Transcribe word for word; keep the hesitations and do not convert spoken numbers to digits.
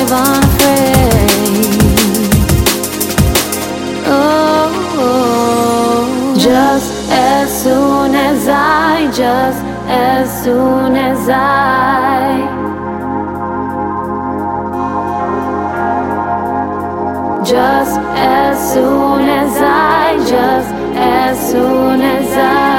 live unafraid. Oh, just as soon as I, just as soon as I, just as soon as I, just as soon as I